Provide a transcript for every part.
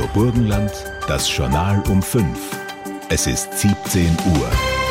Radio Burgenland, das Journal um 5. Es ist 17 Uhr.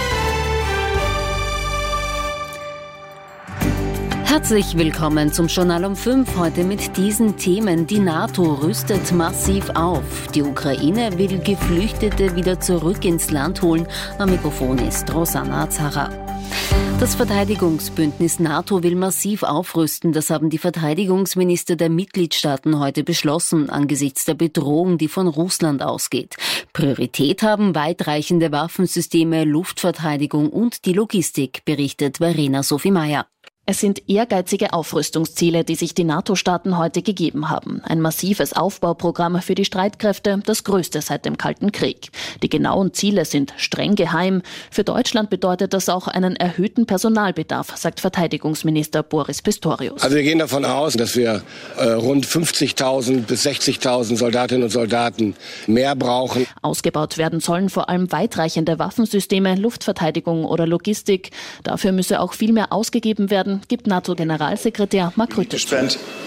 Herzlich willkommen zum Journal um 5, heute mit diesen Themen. Die NATO rüstet massiv auf. Die Ukraine will Geflüchtete wieder zurück ins Land holen. Am Mikrofon ist Rosanna Azara. Das Verteidigungsbündnis NATO will massiv aufrüsten. Das haben die Verteidigungsminister der Mitgliedstaaten heute beschlossen, angesichts der Bedrohung, die von Russland ausgeht. Priorität haben weitreichende Waffensysteme, Luftverteidigung und die Logistik, berichtet Verena Sophie Meyer. Es sind ehrgeizige Aufrüstungsziele, die sich die NATO-Staaten heute gegeben haben. Ein massives Aufbauprogramm für die Streitkräfte, das größte seit dem Kalten Krieg. Die genauen Ziele sind streng geheim. Für Deutschland bedeutet das auch einen erhöhten Personalbedarf, sagt Verteidigungsminister Boris Pistorius. Also wir gehen davon aus, dass wir rund 50.000 bis 60.000 Soldatinnen und Soldaten mehr brauchen. Ausgebaut werden sollen vor allem weitreichende Waffensysteme, Luftverteidigung oder Logistik. Dafür müsse auch viel mehr ausgegeben werden, gibt NATO-Generalsekretär Mark Rutte zu.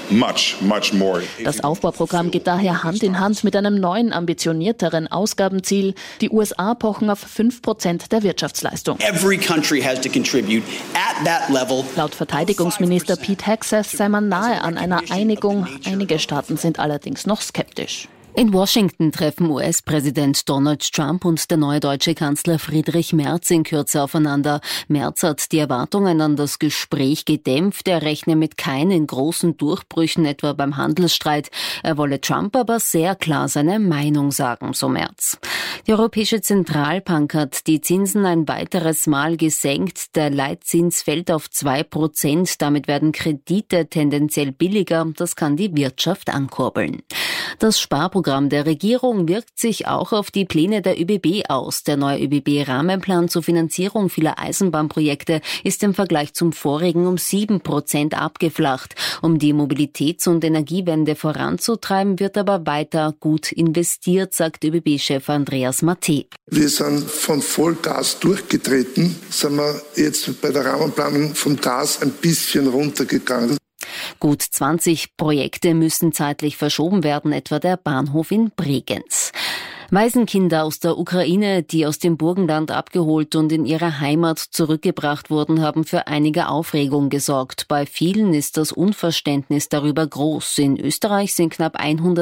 Das Aufbauprogramm geht daher Hand in Hand mit einem neuen, ambitionierteren Ausgabenziel. Die USA pochen auf 5% der Wirtschaftsleistung. Laut Verteidigungsminister Pete Hegseth sei man nahe an einer Einigung. Einige Staaten sind allerdings noch skeptisch. In Washington treffen US-Präsident Donald Trump und der neue deutsche Kanzler Friedrich Merz in Kürze aufeinander. Merz hat die Erwartungen an das Gespräch gedämpft. Er rechne mit keinen großen Durchbrüchen, etwa beim Handelsstreit. Er wolle Trump aber sehr klar seine Meinung sagen, so Merz. Die Europäische Zentralbank hat die Zinsen ein weiteres Mal gesenkt. Der Leitzins fällt auf 2%. Damit werden Kredite tendenziell billiger. Das kann die Wirtschaft ankurbeln. Das Sparprogramm der Regierung wirkt sich auch auf die Pläne der ÖBB aus. Der neue ÖBB-Rahmenplan zur Finanzierung vieler Eisenbahnprojekte ist im Vergleich zum vorigen um 7% abgeflacht. Um die Mobilitäts- und Energiewende voranzutreiben, wird aber weiter gut investiert, sagt ÖBB-Chef Andreas Matte. Wir sind von Vollgas durchgetreten, sind wir jetzt bei der Rahmenplanung vom Gas ein bisschen runtergegangen. Gut 20 Projekte müssen zeitlich verschoben werden, etwa der Bahnhof in Bregenz. Waisenkinder aus der Ukraine, die aus dem Burgenland abgeholt und in ihre Heimat zurückgebracht wurden, haben für einige Aufregung gesorgt. Bei vielen ist das Unverständnis darüber groß. In Österreich sind knapp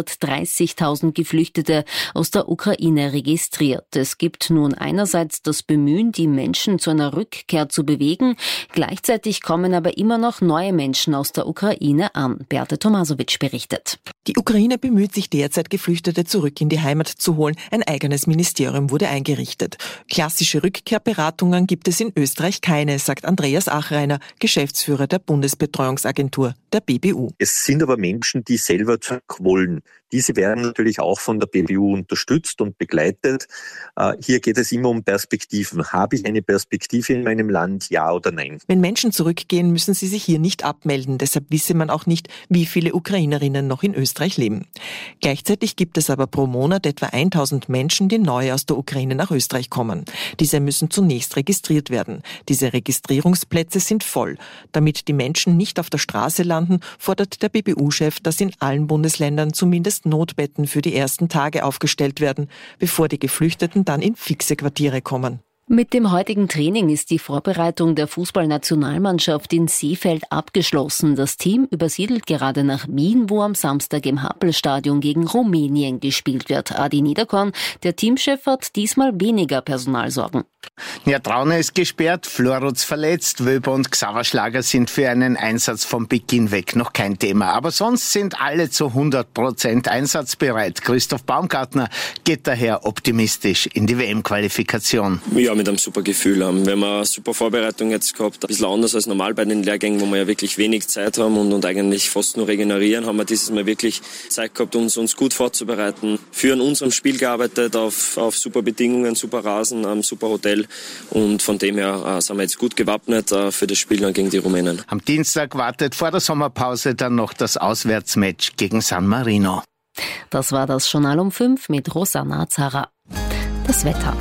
130.000 Geflüchtete aus der Ukraine registriert. Es gibt nun einerseits das Bemühen, die Menschen zu einer Rückkehr zu bewegen. Gleichzeitig kommen aber immer noch neue Menschen aus der Ukraine an. Beate Tomasowitsch berichtet. Die Ukraine bemüht sich derzeit, Geflüchtete zurück in die Heimat zu holen. Ein eigenes Ministerium wurde eingerichtet. Klassische Rückkehrberatungen gibt es in Österreich keine, sagt Andreas Achreiner, Geschäftsführer der Bundesbetreuungsagentur, der BBU. Es sind aber Menschen, die selber zurück wollen. Diese werden natürlich auch von der BBU unterstützt und begleitet. Hier geht es immer um Perspektiven. Habe ich eine Perspektive in meinem Land, ja oder nein? Wenn Menschen zurückgehen, müssen sie sich hier nicht abmelden. Deshalb wisse man auch nicht, wie viele Ukrainerinnen noch in Österreich leben. Gleichzeitig gibt es aber pro Monat etwa 1.000 Menschen, die neu aus der Ukraine nach Österreich kommen. Diese müssen zunächst registriert werden. Diese Registrierungsplätze sind voll. Damit die Menschen nicht auf der Straße landen, fordert der BBU-Chef, dass in allen Bundesländern zumindest Notbetten für die ersten Tage aufgestellt werden, bevor die Geflüchteten dann in fixe Quartiere kommen. Mit dem heutigen Training ist die Vorbereitung der Fußballnationalmannschaft in Seefeld abgeschlossen. Das Team übersiedelt gerade nach Wien, wo am Samstag im Happelstadion gegen Rumänien gespielt wird. Adi Niederkorn, der Teamchef, hat diesmal weniger Personalsorgen. Ja, Traune ist gesperrt, Florutz verletzt, Wöber und Xaver sind für einen Einsatz vom Beginn weg noch kein Thema. Aber sonst sind alle zu 100% einsatzbereit. Christoph Baumgartner geht daher optimistisch in die WM-Qualifikation. Ja, mit einem super Gefühl. Wir haben eine super Vorbereitung jetzt gehabt. Ein bisschen anders als normal bei den Lehrgängen, wo wir ja wirklich wenig Zeit haben und eigentlich fast nur regenerieren, haben wir dieses Mal wirklich Zeit gehabt, uns gut vorzubereiten. Für an unserem Spiel gearbeitet, auf super Bedingungen, super Rasen, super Hotel. Und von dem her sind wir jetzt gut gewappnet für das Spiel dann gegen die Rumänen. Am Dienstag wartet vor der Sommerpause dann noch das Auswärtsmatch gegen San Marino. Das war das Journal um 5 mit Rosanna Azara. Das Wetter.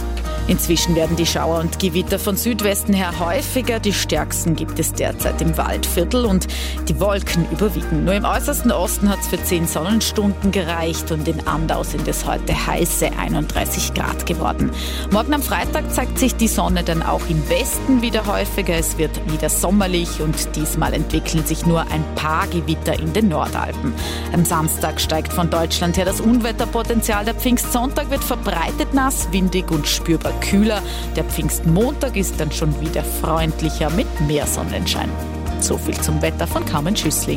Inzwischen werden die Schauer und Gewitter von Südwesten her häufiger. Die stärksten gibt es derzeit im Waldviertel und die Wolken überwiegen. Nur im äußersten Osten hat es für 10 Sonnenstunden gereicht und in Andau sind es heute heiße 31 Grad geworden. Morgen am Freitag zeigt sich die Sonne dann auch im Westen wieder häufiger. Es wird wieder sommerlich und diesmal entwickeln sich nur ein paar Gewitter in den Nordalpen. Am Samstag steigt von Deutschland her das Unwetterpotenzial. Der Pfingstsonntag wird verbreitet nass, windig und spürbar kühler. Der Pfingstmontag ist dann schon wieder freundlicher mit mehr Sonnenschein. So viel zum Wetter von Carmen Schüssling.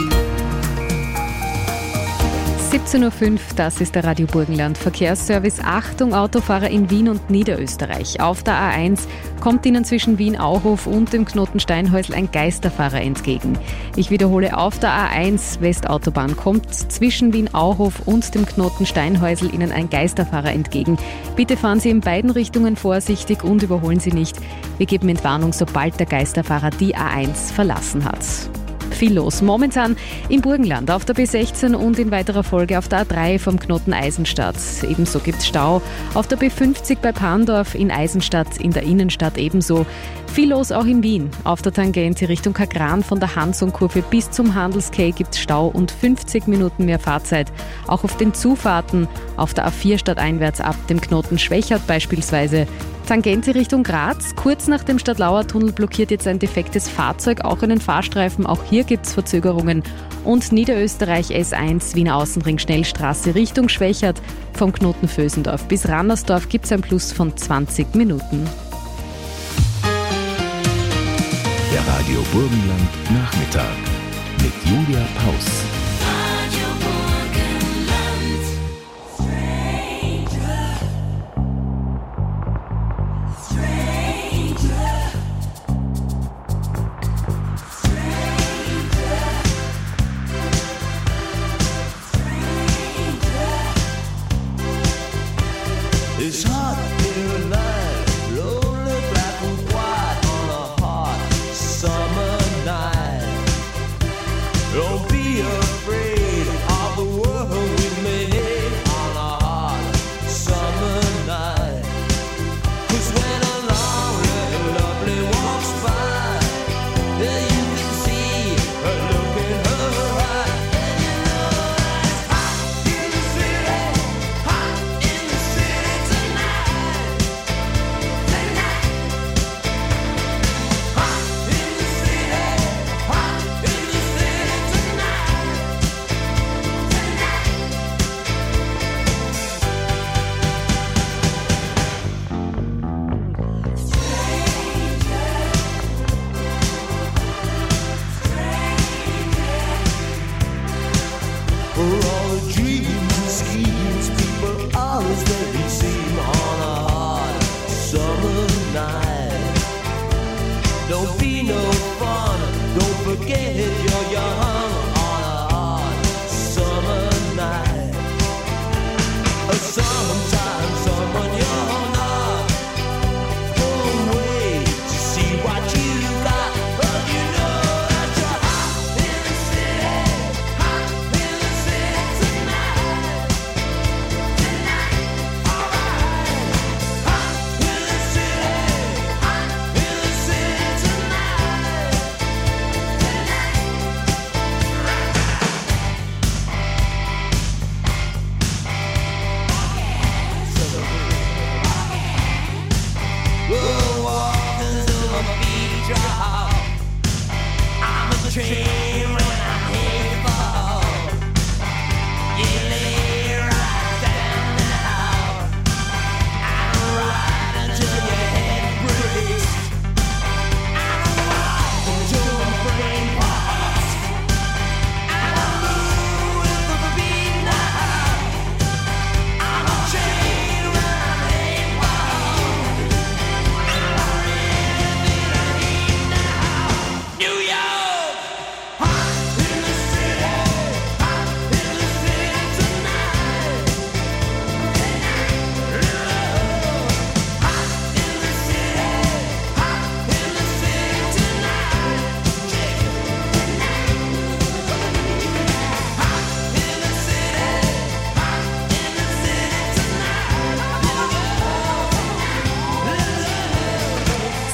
17.05 Uhr, das ist der Radio Burgenland Verkehrsservice. Achtung, Autofahrer in Wien und Niederösterreich. Auf der A1 kommt Ihnen zwischen Wien-Auhof und dem Knoten Steinhäusl ein Geisterfahrer entgegen. Ich wiederhole, auf der A1 Westautobahn kommt zwischen Wien-Auhof und dem Knoten Steinhäusl Ihnen ein Geisterfahrer entgegen. Bitte fahren Sie in beiden Richtungen vorsichtig und überholen Sie nicht. Wir geben Entwarnung, sobald der Geisterfahrer die A1 verlassen hat. Viel los. Momentan im Burgenland auf der B16 und in weiterer Folge auf der A3 vom Knoten Eisenstadt. Ebenso gibt es Stau auf der B50 bei Pandorf, in Eisenstadt, in der Innenstadt ebenso. Viel los auch in Wien. Auf der Tangente Richtung Kagran von der Hansung-Kurve bis zum Handels-Quai gibt es Stau und 50 Minuten mehr Fahrzeit. Auch auf den Zufahrten auf der A4 stadteinwärts ab dem Knoten Schwächert beispielsweise. Tangente Richtung Graz. Kurz nach dem Stadtlauer-Tunnel blockiert jetzt ein defektes Fahrzeug auch einen Fahrstreifen. Auch hier gibt es Verzögerungen. Und Niederösterreich S1 Wiener Außenring Schnellstraße Richtung Schwächert. Vom Knoten Vösendorf bis Rannersdorf gibt es ein Plus von 20 Minuten. Der Radio Burgenland Nachmittag mit Julia Paus. It's hot in the night, lonely black and white on a hot summer night. Don't be afraid.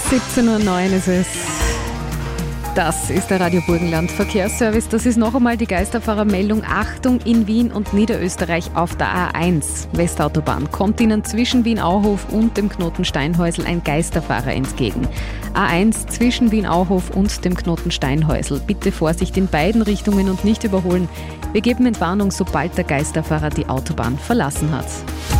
17:09 Uhr ist es. Das ist der Radio Burgenland Verkehrsservice. Das ist noch einmal die Geisterfahrermeldung. Achtung, in Wien und Niederösterreich auf der A1 Westautobahn kommt Ihnen zwischen Wien-Auhof und dem Knoten Steinhäusl ein Geisterfahrer entgegen. A1 zwischen Wien-Auhof und dem Knoten Steinhäusl. Bitte Vorsicht in beiden Richtungen und nicht überholen. Wir geben Entwarnung, sobald der Geisterfahrer die Autobahn verlassen hat.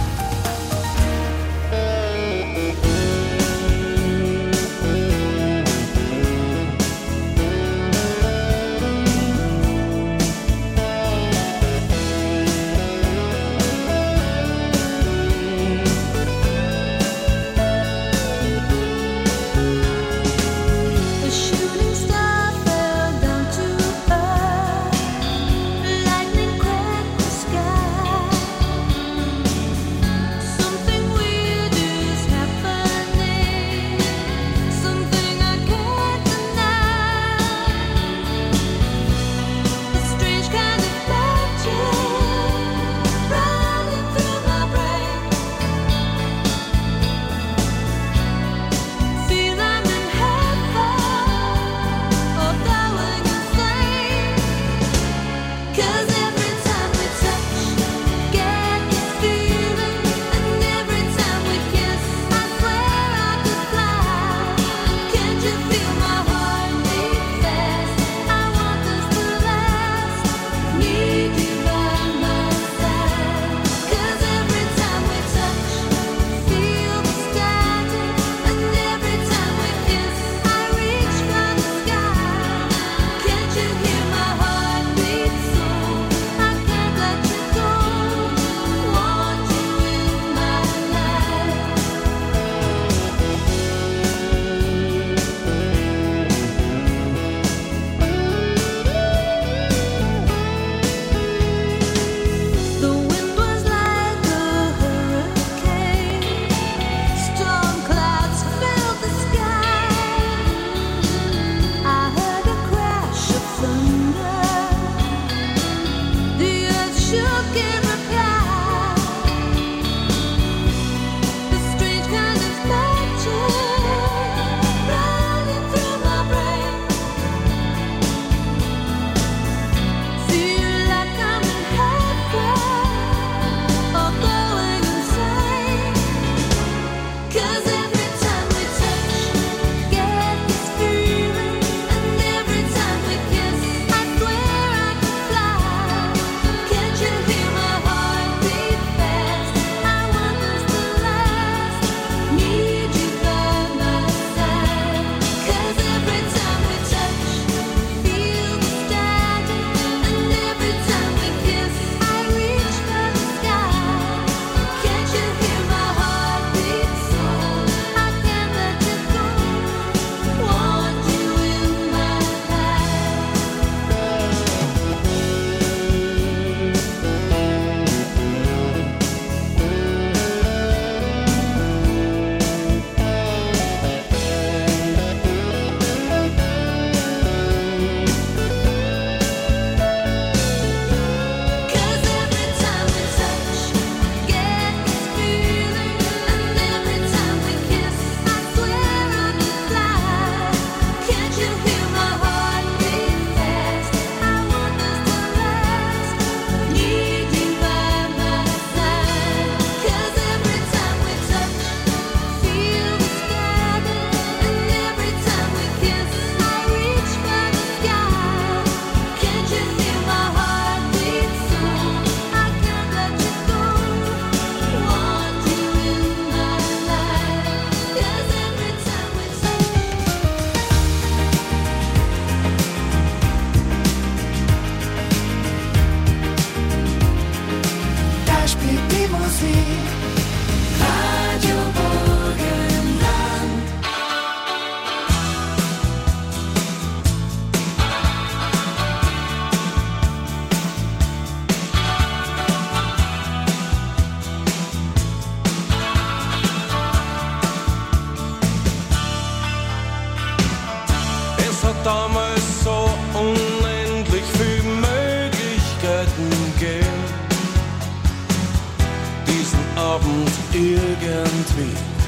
damals so unendlich viel Möglichkeiten gegeben, diesen Abend irgendwie mit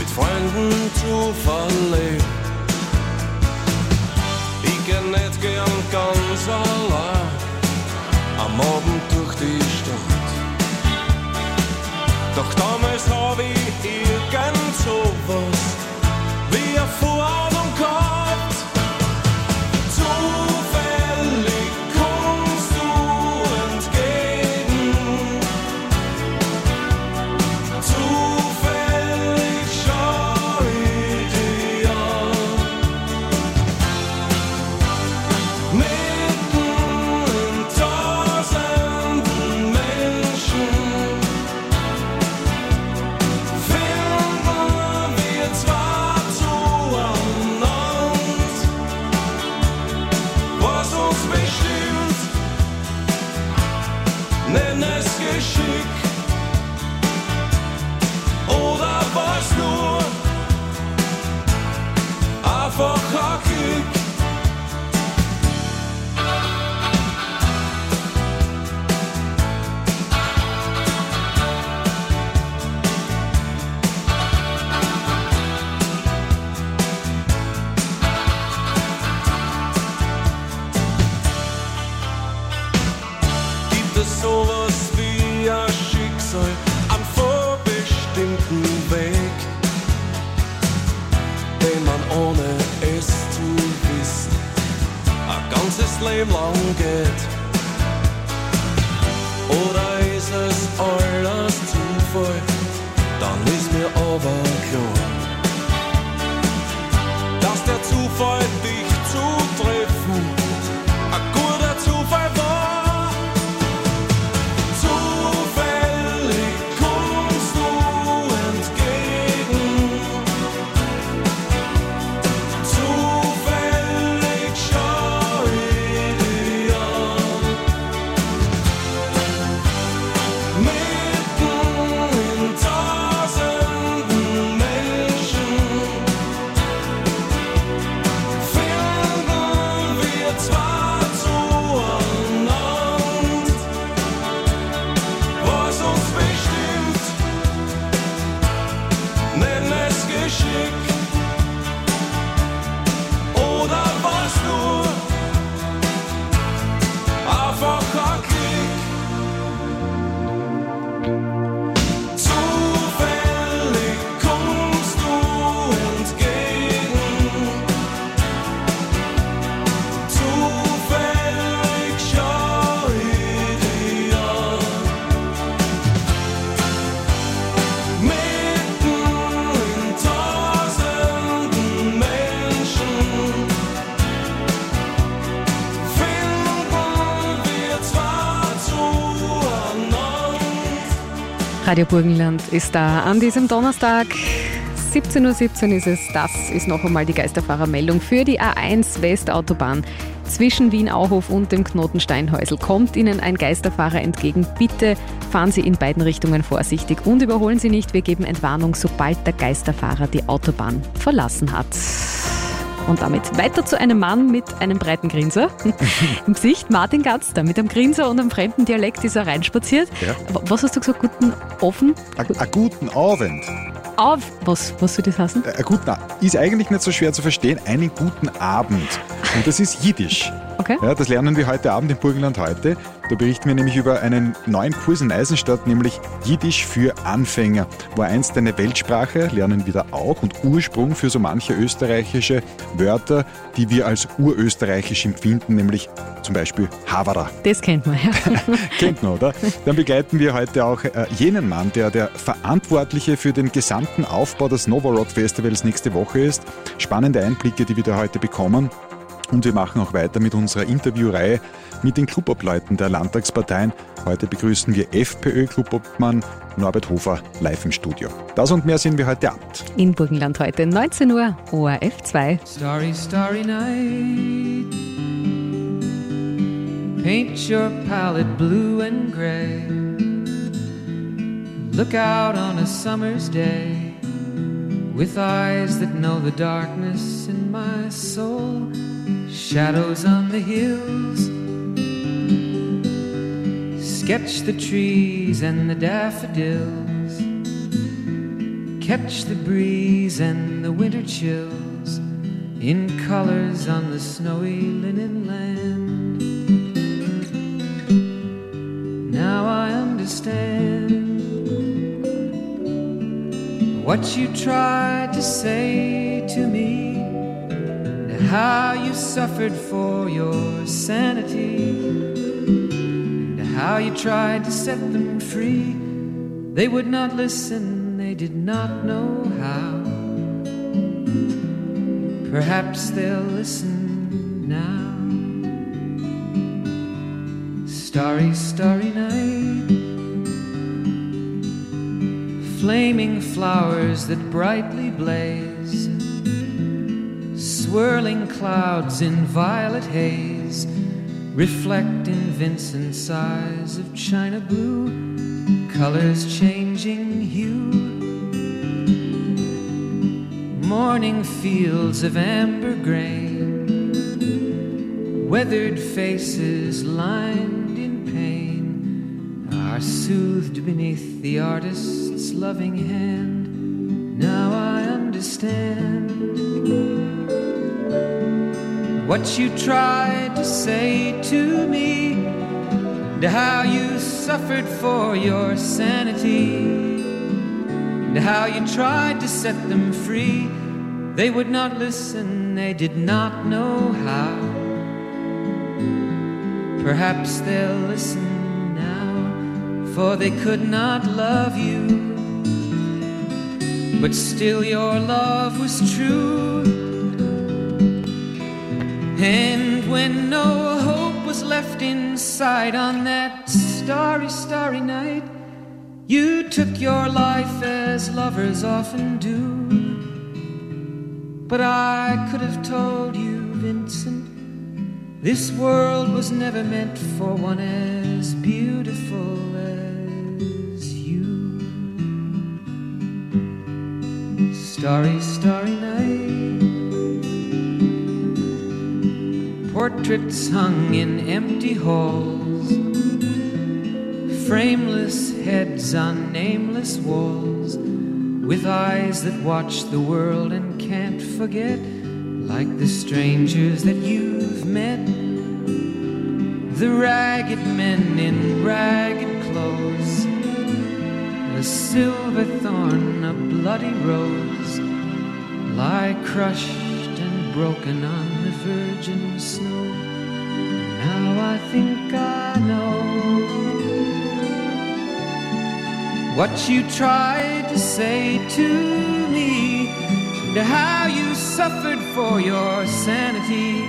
mit Freunden zu verleben. Ich geh nicht gern ganz allein am Abend durch die Stadt. Doch damals hab ich irgend sowas wie eine Vorahnung gehabt. Zufällig kommst du entgegen, zufällig schau ich dich an. Mitten in tausenden Menschen finden wir zwar zueinander, was uns bestimmt, nenn es Geschick oder was nur einfach ein Glück. Gibt es sowas wie ein Schicksal, einen vorbestimmten Weg, den man ohne es zu wissen ein ganzes Leben lang geht? Oder ist es alles Zufall? Dann ist mir aber klar, dass der Zufall dich zu treffen ein guter Zufall war. Zufällig kommst du entgegen, zufällig schau ich dich an. Mitten in tausenden Menschen finden wir zwar zueinander, was uns bestimmt, nenn es Geschick oder was nur einfach ein Klick. Zufällig kommst du entgegen, zufällig schau ich dich an. Mitten in tausenden Menschen finden wir zwar zueinander. Radio Burgenland ist da an diesem Donnerstag. 17:17 Uhr ist es. Das ist noch einmal die Geisterfahrermeldung für die A1 Westautobahn. Zwischen Wien-Auhof und dem Knoten Steinhäusl kommt Ihnen ein Geisterfahrer entgegen. Bitte fahren Sie in beiden Richtungen vorsichtig und überholen Sie nicht. Wir geben Entwarnung, sobald der Geisterfahrer die Autobahn verlassen hat. Und damit weiter zu einem Mann mit einem breiten Grinser im Gesicht. Martin Gatzter mit einem Grinser und einem fremden Dialekt ist er reinspaziert. Ja. Was hast du gesagt? Guten Offen? Einen guten Abend. Was soll das heißen? Ist eigentlich nicht so schwer zu verstehen. Einen guten Abend. Und das ist Jiddisch. Okay. Ja, das lernen wir heute Abend im Burgenland heute. Da berichten wir nämlich über einen neuen Kurs in Eisenstadt, nämlich Jiddisch für Anfänger. War einst eine Weltsprache, lernen wir da auch, und Ursprung für so manche österreichische Wörter, die wir als urösterreichisch empfinden, nämlich zum Beispiel Havara. Das kennt man, ja. Kennt man, oder? Dann begleiten wir heute auch jenen Mann, der Verantwortliche für den gesamten Aufbau des Nova Rock Festivals nächste Woche ist. Spannende Einblicke, die wir da heute bekommen. Und wir machen auch weiter mit unserer Interviewreihe mit den Clubobleuten der Landtagsparteien. Heute begrüßen wir FPÖ-Clubobmann Norbert Hofer live im Studio. Das und mehr sehen wir heute Abend. In Burgenland heute 19 Uhr, ORF 2. Starry, starry night. Paint your palette blue and gray. Look out on a summer's day with eyes that know the darkness in my soul. Shadows on the hills. Sketch the trees and the daffodils. catch the breeze and the winter chills in colors on the snowy linen land. Now I understand what you tried to say to me, and how you suffered for your sanity, and how you tried to set them free. They would not listen, they did not know how. Perhaps they'll listen now. Starry, starry night, flaming flowers that brightly blaze, swirling clouds in violet haze, reflect in Vincent's eyes of china blue, colors changing hue. Morning fields of amber grain, weathered faces lined in pain, are soothed beneath the artist's loving hand. Now I understand what you tried to say to me, and how you suffered for your sanity, and how you tried to set them free. They would not listen, they did not know how. Perhaps they'll listen now, for they could not love you, but still your love was true. And when no hope was left inside on that starry, starry night, you took your life as lovers often do. But I could have told you, Vincent, this world was never meant for one as beautiful as you. Starry, starry night, portraits hung in empty halls, frameless heads on nameless walls, with eyes that watch the world and can't forget, like the strangers that you've met, the ragged men in ragged clothes, a silver thorn, a bloody rose, lie crushed and broken on the virgin snow. Now I think I know what you tried to say to me, and how you suffered for your sanity,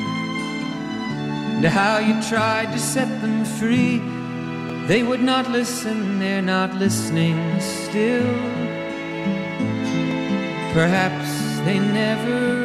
and how you tried to set them free. They would not listen, they're not listening still. Perhaps they never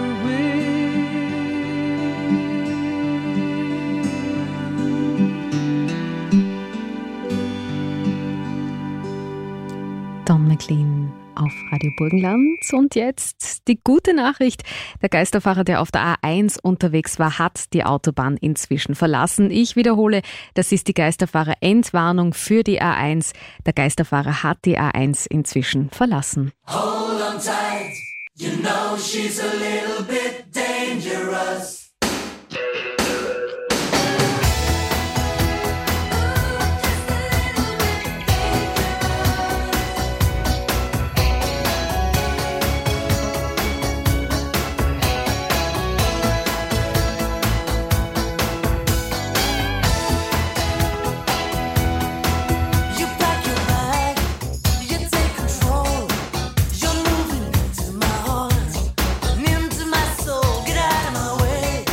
Don McLean auf Radio Burgenland. Und jetzt die gute Nachricht. Der Geisterfahrer, der auf der A1 unterwegs war, hat die Autobahn inzwischen verlassen. Ich wiederhole, das ist die Geisterfahrer-Endwarnung für die A1. Der Geisterfahrer hat die A1 inzwischen verlassen. Hold on tight, you know she's a little bit dangerous. Into my soul, get out of my way.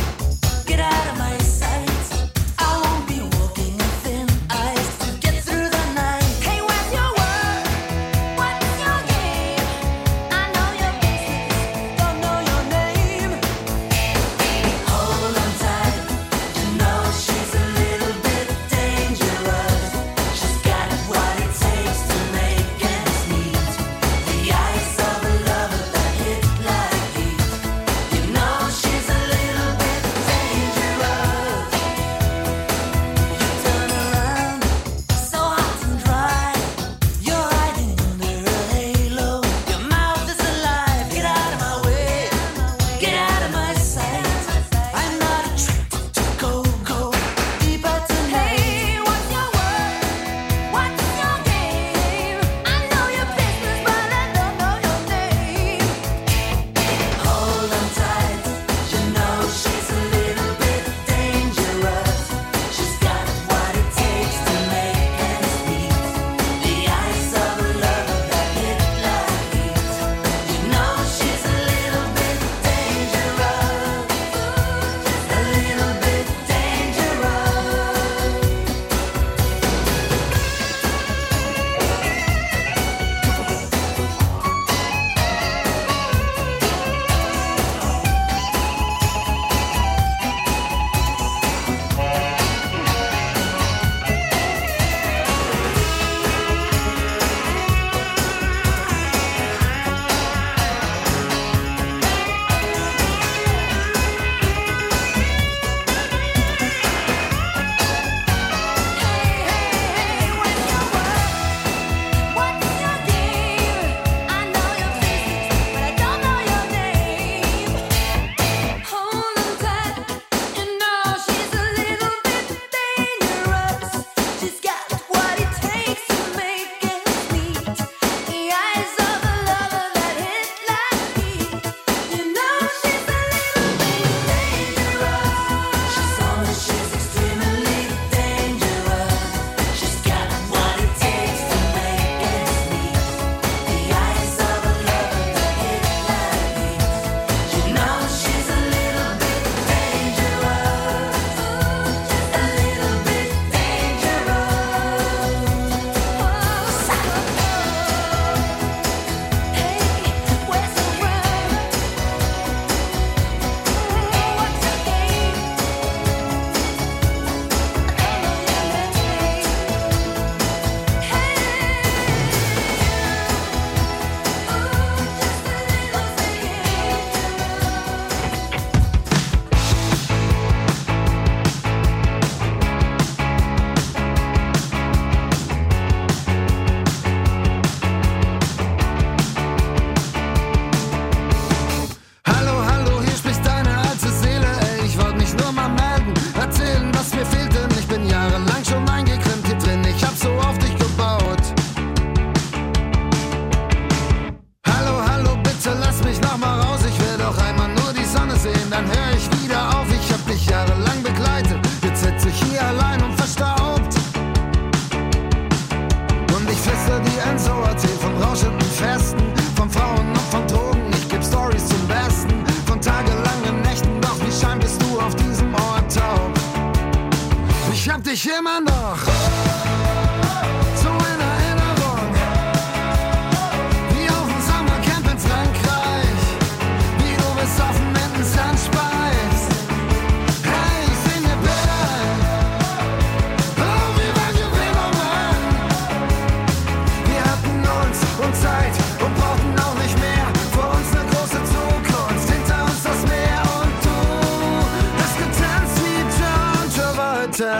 dich immer noch so in Erinnerung, wie auf dem Sommercamp in Frankreich, wie du besoffen mit dem Sand speist. Hey, ich seh mir Bilder an, oh, wie war Gewinnermann. Wir hatten uns und Zeit und brauchten auch nicht mehr, vor uns eine große Zukunft, hinter uns das Meer und du hast getanzt wie John Travolta.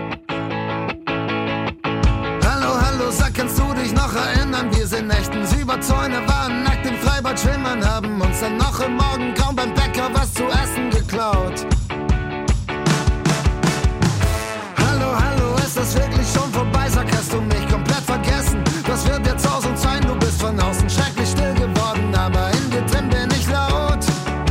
Sag, kannst du dich noch erinnern? Wir sind nächtens über Zäune, waren nackt im Freibad schwimmen, haben uns dann noch im Morgengrauen beim Bäcker was zu essen geklaut. Hallo, ist das wirklich schon vorbei? Sag, hast du mich komplett vergessen? Das wird jetzt aus uns sein, du bist von außen schrecklich still geworden, aber in dir drin bin ich laut.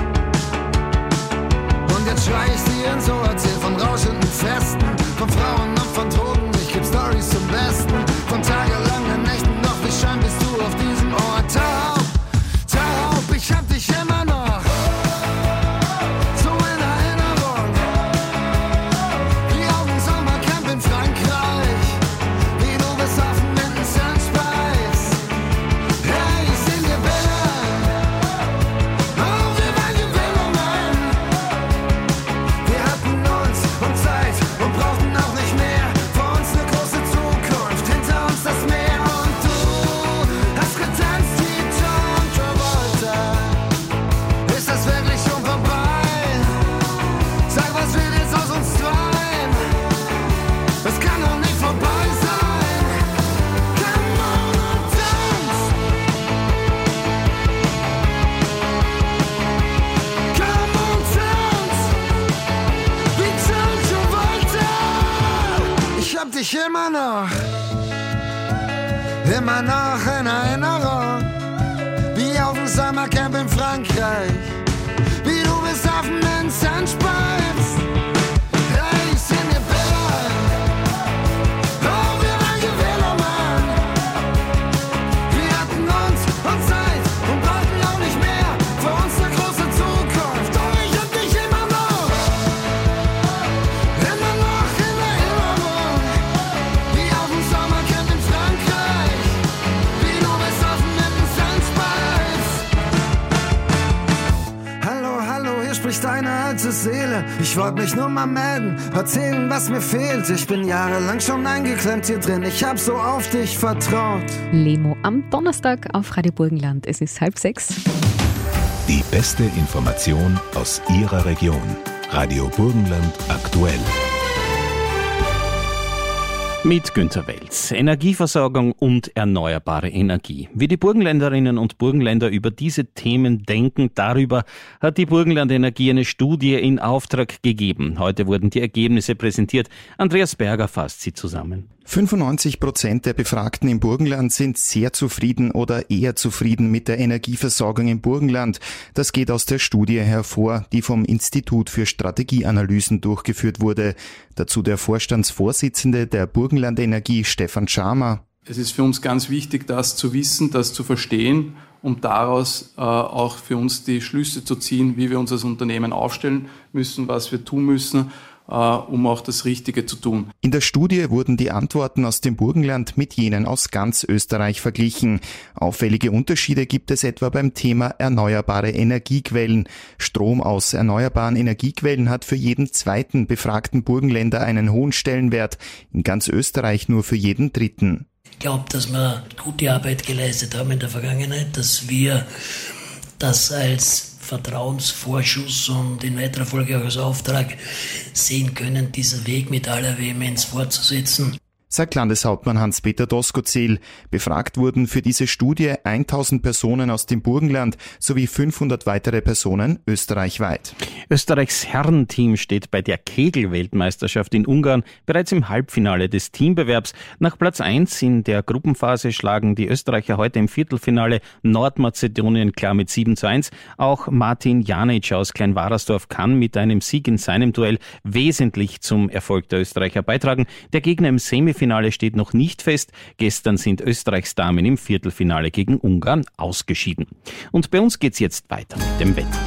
Und jetzt schrei ich dir ins Ohr, erzähl von rauschenden Festen, von Frauen und von Drogen, ich geb Storys zum Besten. Von tagelangen Nächten noch, wie schein bist du auf diesem Ort taub, ich hab dich immer noch so in Erinnerung, wie auf dem Sommercamp in Frankreich, wie du besoffen mit dem Sand speist. Hey, ich seh dir Bilder an, oh, wir waren Gewinnermann. Wir hatten uns und Zeit und brauchten auch nicht mehr, vor uns eine große Zukunft, hinter uns das Meer und du hast getanzt wie John Travolta. Ist das wirklich schon vorbei? Sag, was wird jetzt aus uns dreien? Das kann doch nicht vorbei sein. Come on und tanz. Come on, tanz. Wie John Travolta. Ich hab dich immer noch in Erinnerung, wie auf dem Sommercamp in Frankreich, wie du besoffen in den Sand speist. Hey, ich seh mir Bilder an, oh, wir waren Gewinnermann. Wir hatten uns und Zeit und brauchten auch nicht mehr, für uns eine große Zukunft. Doch ich hab dich immer noch in Erinnerung, wie auf dem Sommercamp in Frankreich, wie du besoffen mit dem Sand speist. Hallo, hier spricht deine alte Seele. Ich wollte mich nur mal melden, erzählen, was mir fehlt. Ich bin jahrelang schon eingeklemmt hier drin, ich hab so auf dich vertraut. Lemo am Donnerstag auf Radio Burgenland. Es ist 5:30. Die beste Information aus Ihrer Region. Radio Burgenland aktuell. Mit Günther Welz. Energieversorgung und erneuerbare Energie. Wie die Burgenländerinnen und Burgenländer über diese Themen denken, darüber hat die Burgenland Energie eine Studie in Auftrag gegeben. Heute wurden die Ergebnisse präsentiert. Andreas Berger fasst sie zusammen. 95% der Befragten im Burgenland sind sehr zufrieden oder eher zufrieden mit der Energieversorgung im Burgenland. Das geht aus der Studie hervor, die vom Institut für Strategieanalysen durchgeführt wurde. Dazu der Vorstandsvorsitzende der Burgenland Energie, Stefan Schamer. Es ist für uns ganz wichtig, das zu wissen, das zu verstehen, um daraus auch für uns die Schlüsse zu ziehen, wie wir uns als Unternehmen aufstellen müssen, was wir tun müssen, um auch das Richtige zu tun. In der Studie wurden die Antworten aus dem Burgenland mit jenen aus ganz Österreich verglichen. Auffällige Unterschiede gibt es etwa beim Thema erneuerbare Energiequellen. Strom aus erneuerbaren Energiequellen hat für jeden zweiten befragten Burgenländer einen hohen Stellenwert, in ganz Österreich nur für jeden dritten. Ich glaube, dass wir gute Arbeit geleistet haben in der Vergangenheit, dass wir das als Vertrauensvorschuss und in weiterer Folge auch als Auftrag sehen können, diesen Weg mit aller Vehemenz fortzusetzen. Sagt Landeshauptmann Hans-Peter Doskozil. Befragt wurden für diese Studie 1000 Personen aus dem Burgenland sowie 500 weitere Personen österreichweit. Österreichs Herrenteam steht bei der Kegel-Weltmeisterschaft in Ungarn bereits im Halbfinale des Teambewerbs. Nach Platz 1 in der Gruppenphase schlagen die Österreicher heute im Viertelfinale Nordmazedonien klar mit 7:1. Auch Martin Janic aus Kleinwarersdorf kann mit einem Sieg in seinem Duell wesentlich zum Erfolg der Österreicher beitragen. Der Gegner im Semifinale steht noch nicht fest. Gestern sind Österreichs Damen im Viertelfinale gegen Ungarn ausgeschieden. Und bei uns geht's jetzt weiter mit dem Wetter.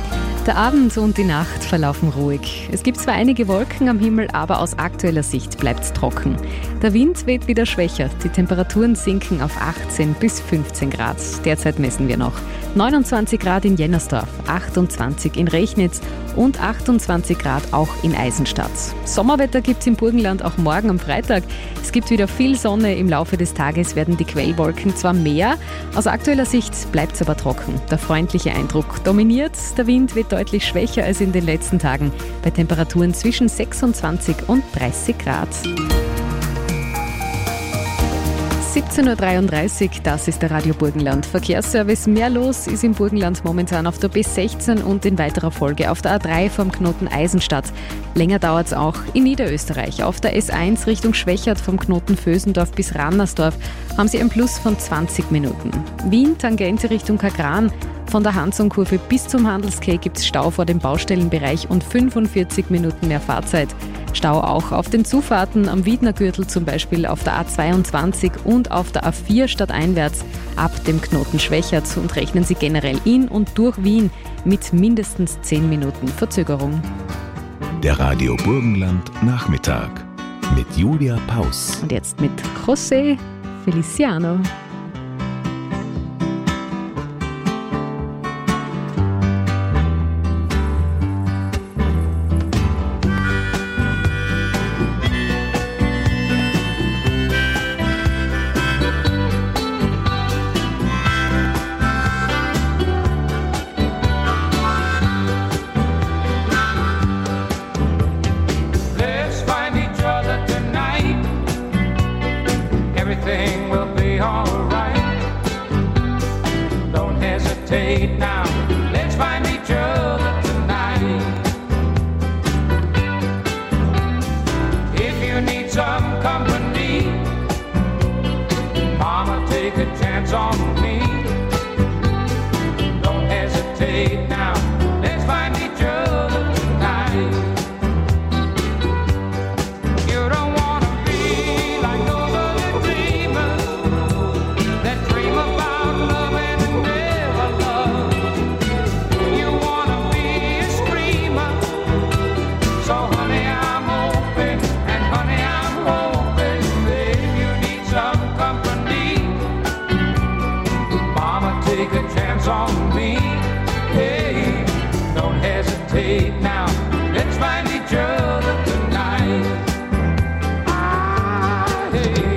Der Abend und die Nacht verlaufen ruhig. Es gibt zwar einige Wolken am Himmel, aber aus aktueller Sicht bleibt es trocken. Der Wind weht wieder schwächer. Die Temperaturen sinken auf 18 bis 15 Grad. Derzeit messen wir noch 29 Grad in Jennersdorf, 28 in Rechnitz und 28 Grad auch in Eisenstadt. Sommerwetter gibt es im Burgenland auch morgen am Freitag. Es gibt wieder viel Sonne. Im Laufe des Tages werden die Quellwolken zwar mehr, aus aktueller Sicht bleibt es aber trocken. Der freundliche Eindruck dominiert. Der Wind wird deutlich schwächer als in den letzten Tagen, bei Temperaturen zwischen 26 und 30 Grad. 17.33 Uhr, das ist der Radio Burgenland Verkehrsservice. Mehr los ist im Burgenland momentan auf der B16 und in weiterer Folge auf der A3 vom Knoten Eisenstadt. Länger dauert es auch in Niederösterreich. Auf der S1 Richtung Schwächert vom Knoten Vösendorf bis Rannersdorf haben Sie ein Plus von 20 Minuten. Wien, Tangente Richtung Kagran. Von der Hansonkurve bis zum Handelsquai gibt es Stau vor dem Baustellenbereich und 45 Minuten mehr Fahrzeit. Stau auch auf den Zufahrten am Wiednergürtel, zum Beispiel auf der A22 und auf der A4 stadteinwärts ab dem Knoten Schwächert, und rechnen Sie generell in und durch Wien mit mindestens 10 Minuten Verzögerung. Der Radio Burgenland Nachmittag mit Julia Paus. Und jetzt mit José Feliciano. Now, let's find each other tonight. If you need some company, Mama, take a chance on me. Don't hesitate now, let's find each other tonight. You don't wanna be like those other dreamers that dream about love and never love. You wanna be a screamer, so honey I'm open, and honey I'm hoping that if you need some company, Mama, take a chance on me. Hey, don't hesitate now, let's find each other tonight. Ah, hey.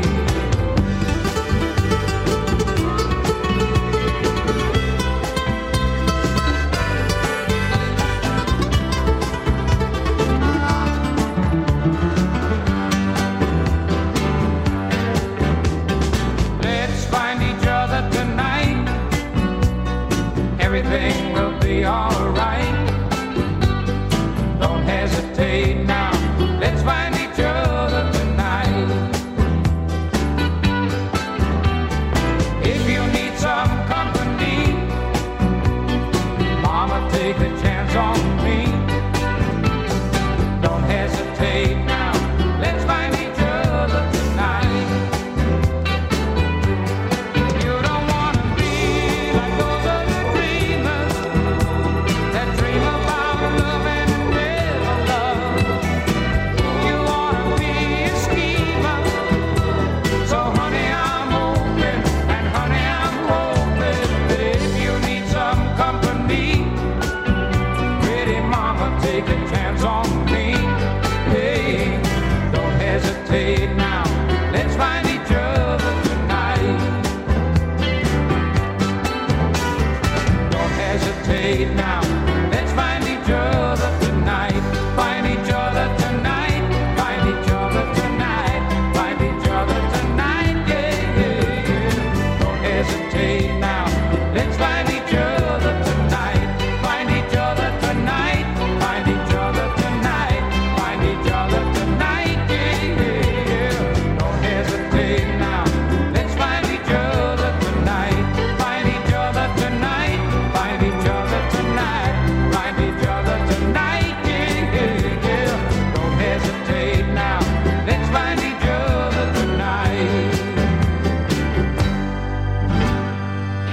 Let's find each other tonight. Everything will be alright. Don't hesitate now. Let's find each other tonight. If you need some company, Mama, take a chance on me. Don't hesitate now. Let's find each other tonight. You don't wanna be like those other dreamers that dream about love and never love. You wanna be a schemer, so honey I'm open, and honey I'm hoping that if you need some company, pretty mama, take a chance on me. Hey, don't hesitate now, let's find each other tonight. Don't hesitate now, let's find each other tonight. Find each other tonight, find each other tonight, find each other tonight, yeah, yeah, yeah. Don't hesitate now, let's find each other tonight. Find each other tonight, find each other tonight, find each other tonight, yeah, yeah, yeah. Don't hesitate now, let's find each other tonight. Find each other tonight, find each other tonight, find each other tonight, yeah, yeah, yeah. Don't hesitate now, let's find each other tonight.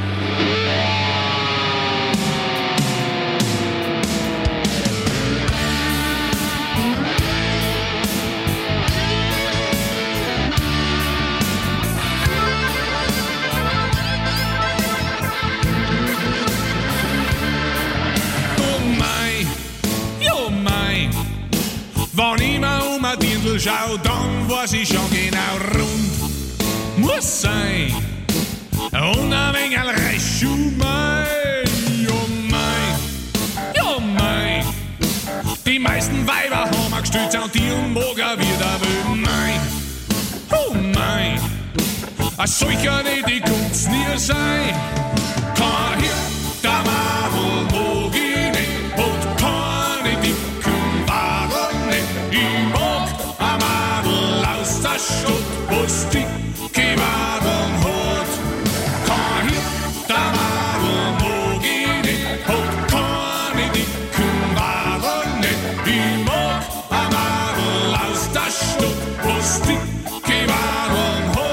Schau, dann weiß ich schon genau, rund muss sein. Und ein wenig recht, oh mein, oh mein, oh mein. Die meisten Weiber haben gestützt und die morgen wieder will, mein, oh mein. Ein solcher, die kann's nie sein. Kein Hirn, der Madel mag ich nicht und keine dicken Waren nicht. Ich mag ein Madel aus der Stadt, wo's dicke Waren hat. Kein Hirn, der Madel mag ich nicht und keine dicken Waren nicht. Ich mag ein Madel aus der Stadt, wo's dicke Waren hat.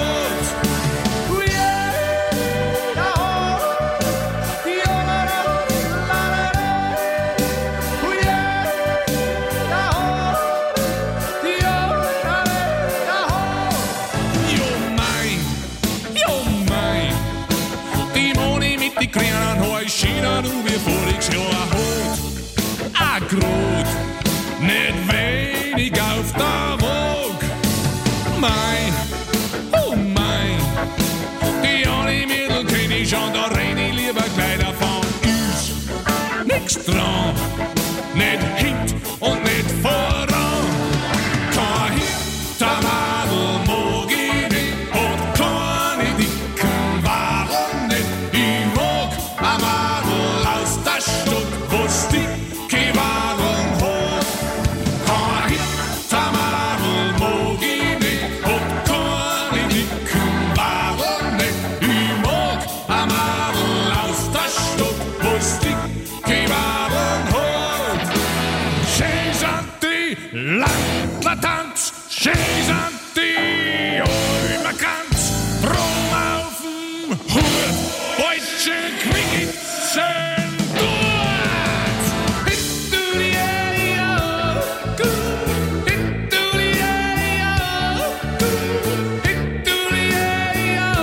Die kleinen Haar ist schöner, du wie voriges Jahr hat. Grot, nicht wenig auf der Waage. Mein, oh mein, die alle Mädel kenn ich schon, da renn ich lieber gleich davon. Ist nix dran, nicht hint und nicht voran. Kein hinter Madel mag ich nicht und keine dicken Waren nicht. Ich mag ein Madel aus der Stadt, wo's dicke Waren hat. Kein hinter Madel mag ich nicht und keine dicken Waren nicht. Ich mag ein Madel aus der Stadt, wo's dicke Waren hat. Schön sind die Landlertanz, schön sind die Almerkranz, drum auf'm Hut, deutsche Quickitzen dort. Hittulialia, hittulialia, hittulialia,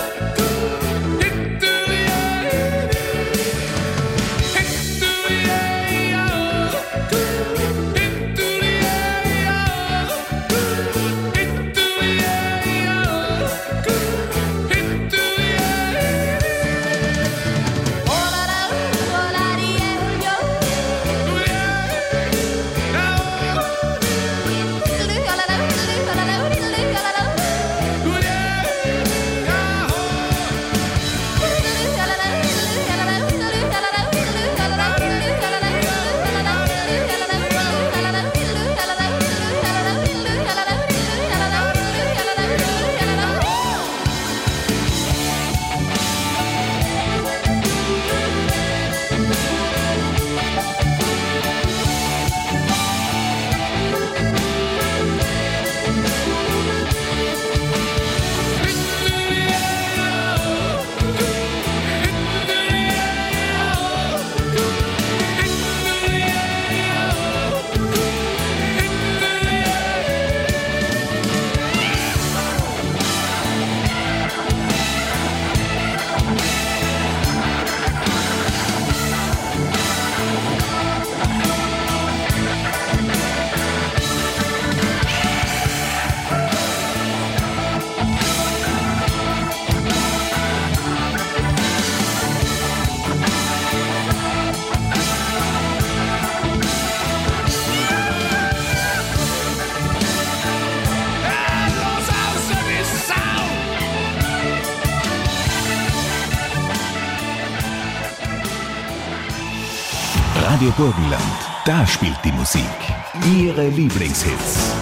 Radio Burgenland, da spielt die Musik. Ihre Lieblingshits.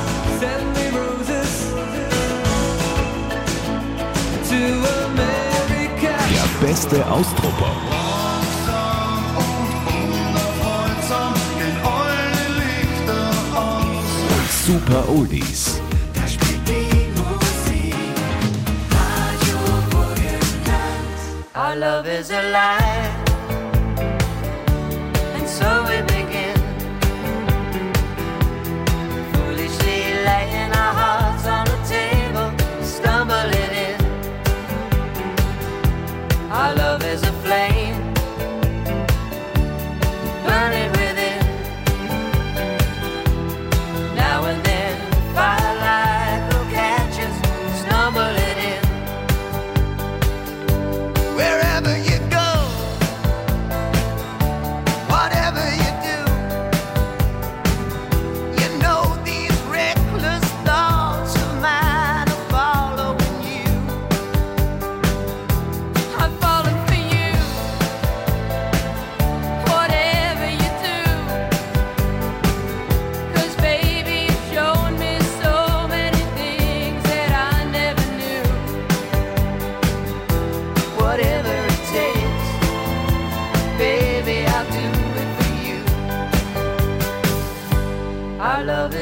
Der beste Austropop. Und Super Oldies. Da spielt die Musik. Radio Burgenland. Our love is alive. So we begin, foolishly laying our hearts on the table, stumbling in. Our love is a flame, burning within. Now and then, fire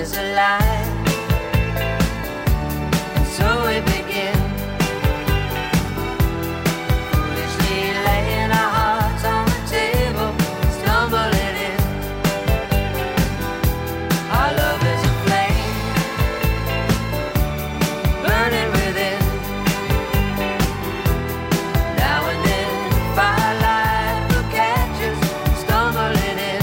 is alive. And so we begin, foolishly laying our hearts on the table, stumbling in. Our love is a flame, burning within. Now and then, firelight will catch us, stumbling in.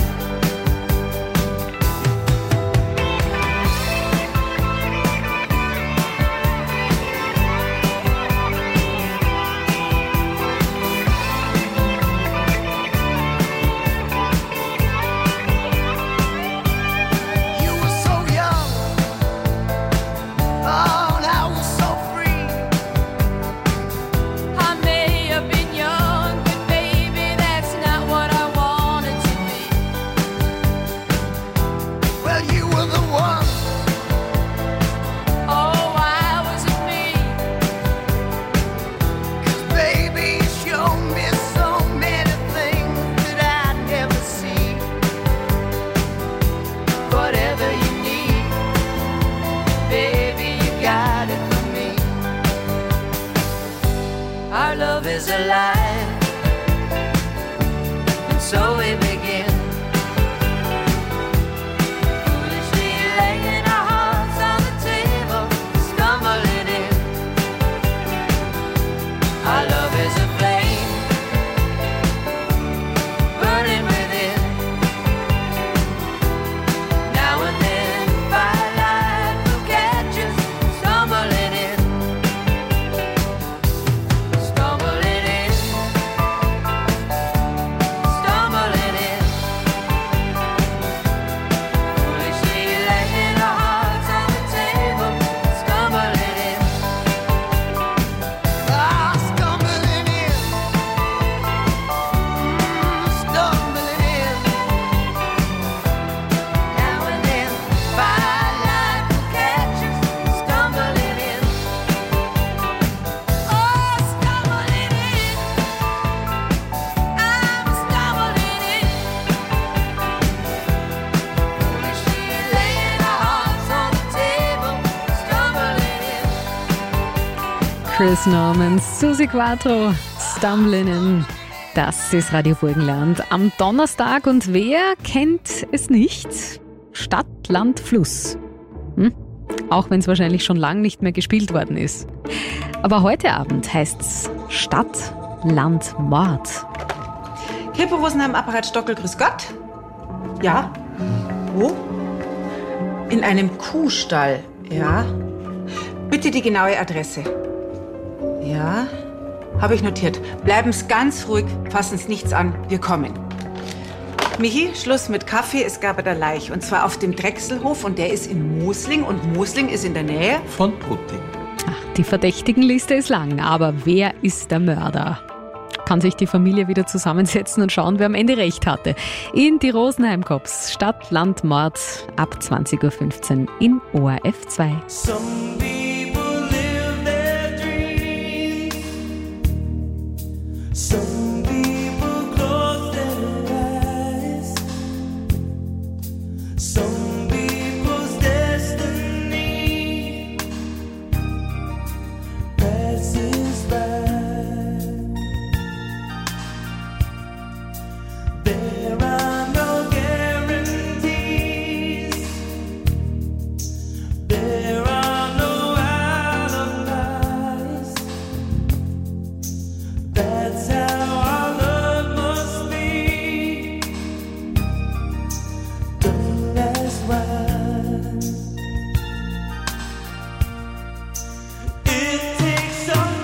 You were so young, oh, and I was so free. I may have been young, but baby, that's not what I wanted to be. Well, you were the one. Oh, why was it me? 'Cause baby, you showed me so many things that I'd never see. Whatever you need, baby, you got it for me. Our love is alive, and so we begin. Foolishly laying our hearts on the table, stumbling in. Our love is a flame, burning within. Now and then, firelight will catch us, stumbling in. Stumbling in. Stumbling in. Foolishly laying our hearts on the table, stumbling in. Ah, stumbling in. Stumbling in. Now and then, firelight will catch us, stumbling in. Oh, stumbling in. I'm stumbling in. Foolishly laying our hearts on the table, stumbling in. Chris Norman, Susi Quattro, Stumbling in. Das ist Radio Burgenland am Donnerstag und wer kennt es nicht? Stadt, Land, Fluss. Auch wenn es wahrscheinlich schon lange nicht mehr gespielt worden ist. Aber heute Abend heißt's Stadt, Land, Mord. Kripo Rosenheim, Apparat Stockel, grüß Gott. Ja? Wo? In einem Kuhstall, ja. Bitte die genaue Adresse. Ja, habe ich notiert. Bleiben's ganz ruhig, fassen's nichts an, wir kommen. Michi, Schluss mit Kaffee, es gab der Leich. Und zwar auf dem Drechselhof und der ist in Mosling und Mosling ist in der Nähe von Brutting. Die Verdächtigenliste ist lang, aber wer ist der Mörder? Kann sich die Familie wieder zusammensetzen und schauen, wer am Ende recht hatte. In die Rosenheim-Cops, Stadt, Land, Mord, ab 20.15 Uhr in ORF 2. Some people live their dreams. Some people close their eyes. Some people's destiny passes by. There are no guarantees. There are no alibis. That's how our love must be. Don't ask why. It takes some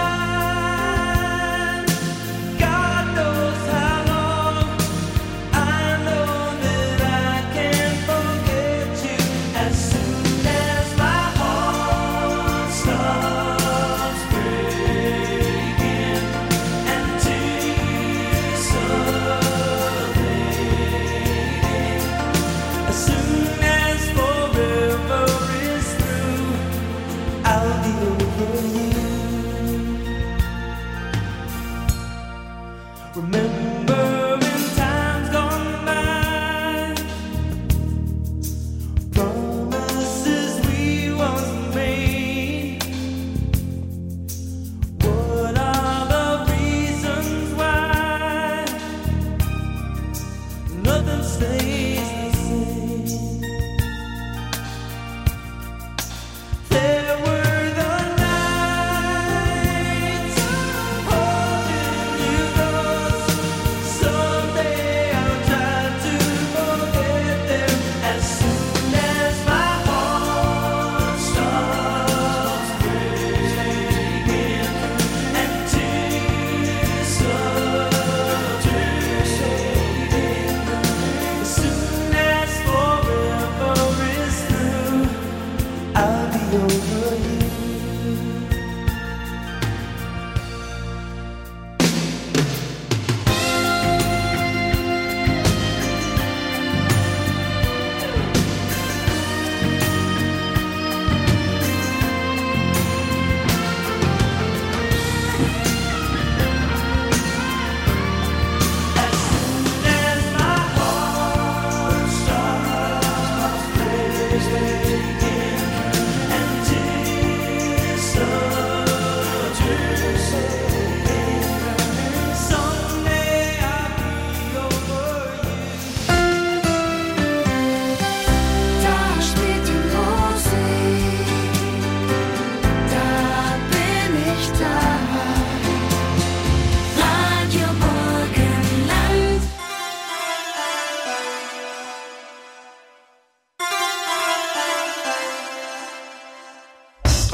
time. God knows how long. I know that I can forget you as soon as my heart stops breaking and tears start fading. As soon as forever is through, I'll be over you. Remember in times gone by, promise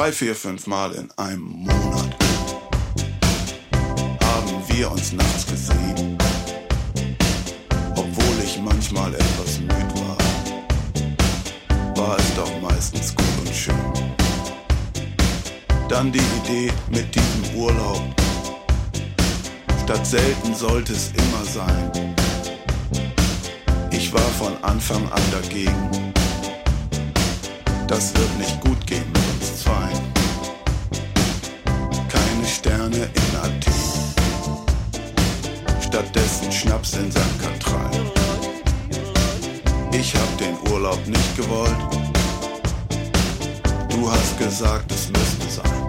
3, 4, 5 Mal in einem Monat haben wir uns nachts gesehen, obwohl ich manchmal etwas müde war es doch meistens gut und schön. Dann die Idee mit diesem Urlaub, statt selten sollte es immer sein. Ich war von Anfang an dagegen, das wird nicht gut gehen mit uns zweien. Keine Sterne in Athen, stattdessen Schnaps in St. Katrin. Ich hab den Urlaub nicht gewollt, du hast gesagt, es müsste sein.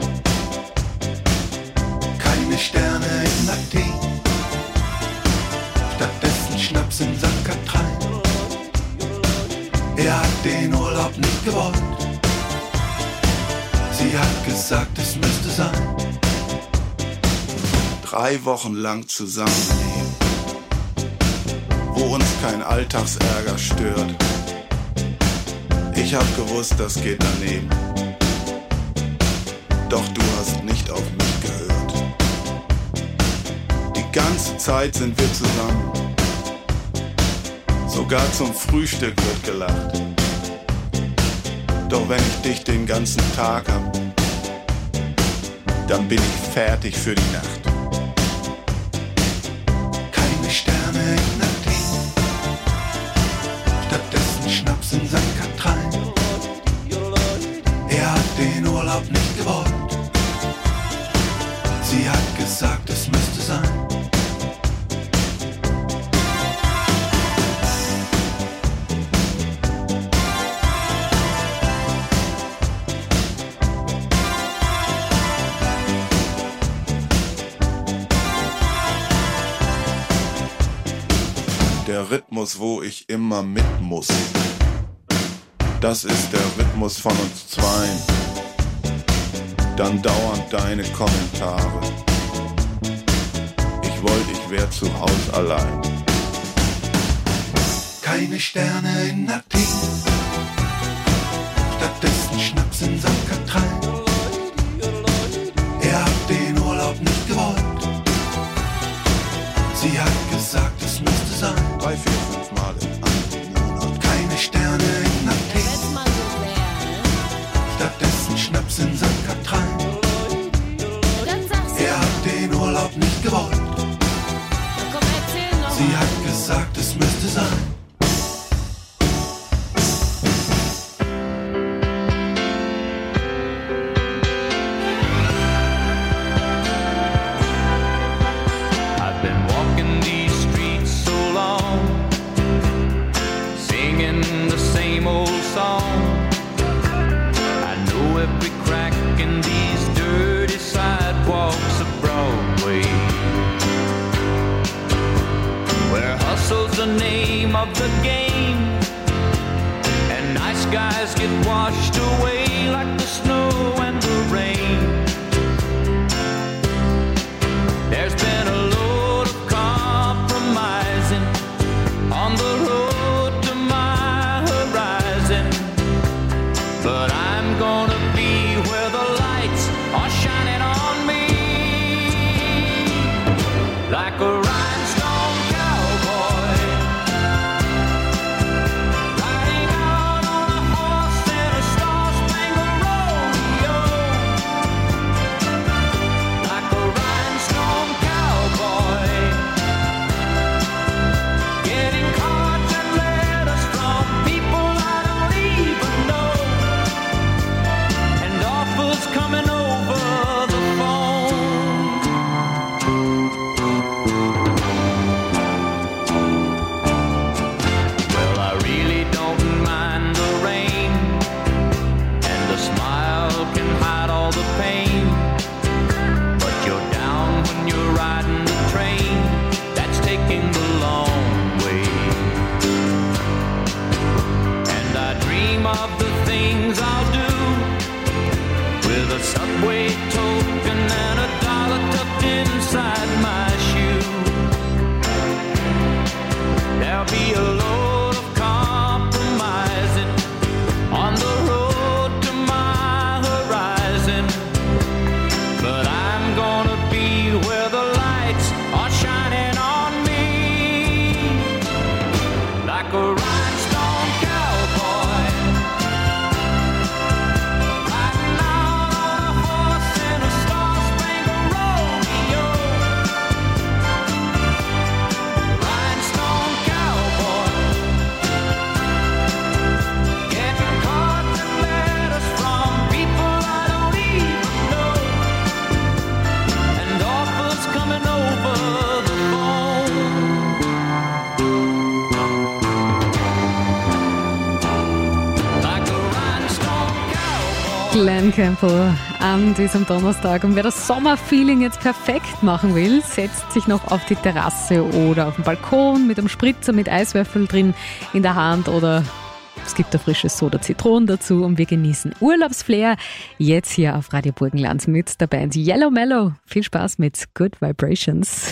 Keine Sterne in Athen, stattdessen Schnaps in St. Katrin. Er hat den Urlaub nicht gewollt, sie hat gesagt, es müsste sein. 3 Wochen lang zusammenleben, wo uns kein Alltagsärger stört. Ich hab gewusst, das geht daneben, doch du hast nicht auf mich gehört. Die ganze Zeit sind wir zusammen, sogar zum Frühstück wird gelacht. Doch wenn ich dich den ganzen Tag hab, dann bin ich fertig für die Nacht. Keine Sterne in Athen, stattdessen Schnaps in St. Katrin. Er hat den Urlaub nicht gewollt, sie hat gesagt, es müsste sein. Der Rhythmus, wo ich immer mit muss, das ist der Rhythmus von uns zweien. Dann dauernd deine Kommentare. Ich wollte, ich wär zu Haus allein. Keine Sterne in Athen, stattdessen Schnaps in St. Katrin. Er hat den Urlaub nicht gewollt, sie hat gesagt, es müsste sein. 3, 4, 5 Mal in einem Monat. Keine Sterne in Athen, stattdessen Schnaps in St. Katrin. Er hat den Urlaub nicht gewollt, sie hat gesagt, es müsste sein. Of the game, and nice guys get washed away like the snow and the rain. There's been a load of compromising on the road to my horizon, but I'm gonna be where the lights are shining on me like a rhinestone cowboy. Riding out on a horse in a star-spangled rodeo. Glen Campbell an diesem Donnerstag. Und wer das Sommerfeeling jetzt perfekt machen will, setzt sich noch auf die Terrasse oder auf den Balkon mit einem Spritzer mit Eiswürfel drin in der Hand oder es gibt ein frisches Soda Zitronen dazu und wir genießen Urlaubsflair jetzt hier auf Radio Burgenland mit der Band Yellow Mellow. Viel Spaß mit Good Vibrations.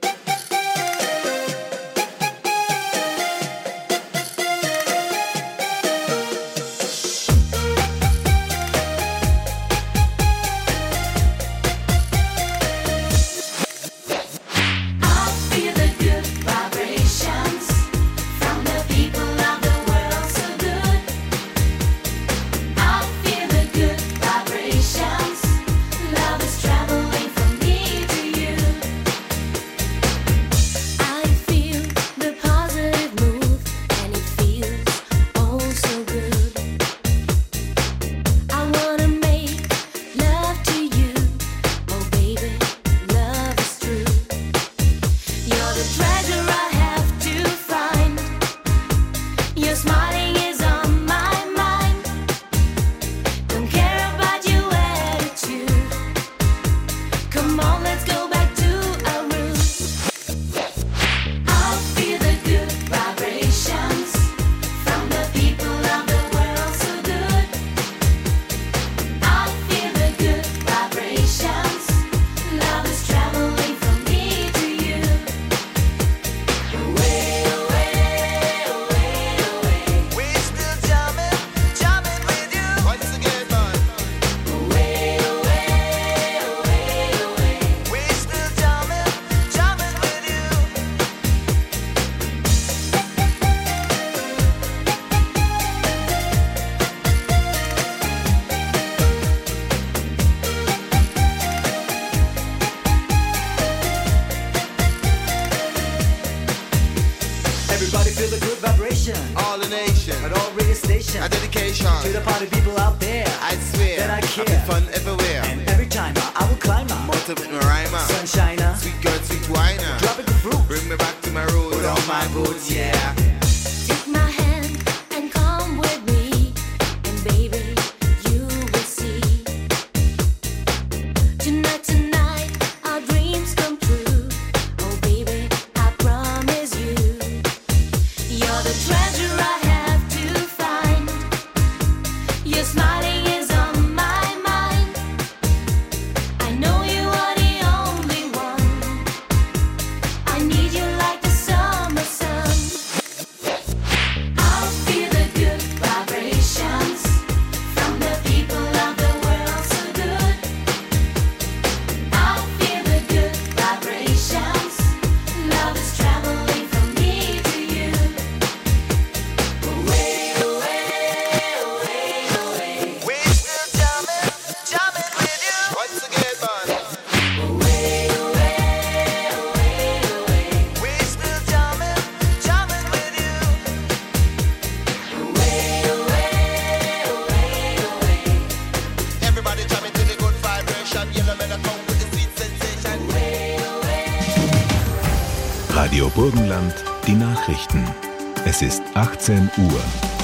Radio Burgenland, die Nachrichten. Es ist 18 Uhr.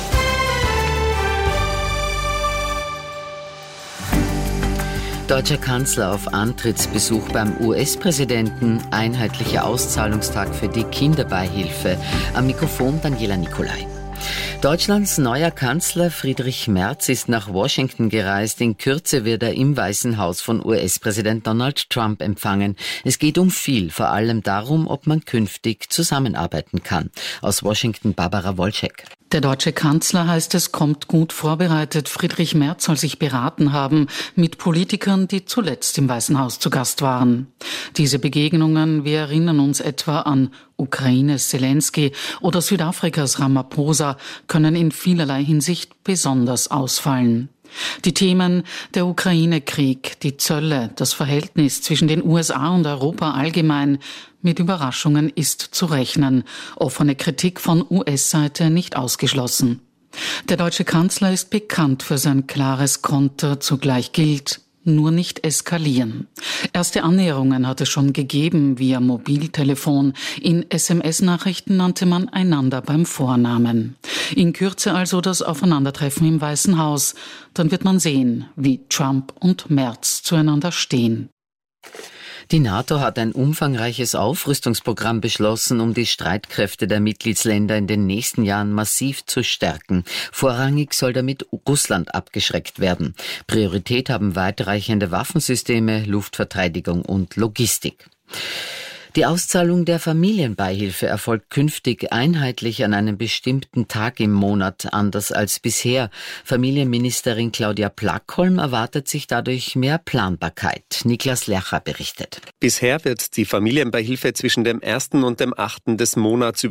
Deutscher Kanzler auf Antrittsbesuch beim US-Präsidenten, einheitlicher Auszahlungstag für die Kinderbeihilfe. Am Mikrofon Daniela Nicolai. Deutschlands neuer Kanzler Friedrich Merz ist nach Washington gereist. In Kürze wird er im Weißen Haus von US-Präsident Donald Trump empfangen. Es geht um viel, vor allem darum, ob man künftig zusammenarbeiten kann. Aus Washington Barbara Wolczek. Der deutsche Kanzler, heißt es, kommt gut vorbereitet. Friedrich Merz soll sich beraten haben mit Politikern, die zuletzt im Weißen Haus zu Gast waren. Diese Begegnungen, wir erinnern uns etwa an Ukraines Zelensky oder Südafrikas Ramaphosa, können in vielerlei Hinsicht besonders ausfallen. Die Themen der Ukraine-Krieg, die Zölle, das Verhältnis zwischen den USA und Europa allgemein, mit Überraschungen ist zu rechnen. Offene Kritik von US-Seite nicht ausgeschlossen. Der deutsche Kanzler ist bekannt für sein klares Konter, zugleich gilt: nur nicht eskalieren. Erste Annäherungen hat es schon gegeben via Mobiltelefon. In SMS-Nachrichten nannte man einander beim Vornamen. In Kürze also das Aufeinandertreffen im Weißen Haus. Dann wird man sehen, wie Trump und Merz zueinander stehen. Die NATO hat ein umfangreiches Aufrüstungsprogramm beschlossen, um die Streitkräfte der Mitgliedsländer in den nächsten Jahren massiv zu stärken. Vorrangig soll damit Russland abgeschreckt werden. Priorität haben weitreichende Waffensysteme, Luftverteidigung und Logistik. Die Auszahlung der Familienbeihilfe erfolgt künftig einheitlich an einem bestimmten Tag im Monat, anders als bisher. Familienministerin Claudia Plackholm erwartet sich dadurch mehr Planbarkeit. Niklas Lercher berichtet. Bisher wird die Familienbeihilfe zwischen dem 1. und dem 8. des Monats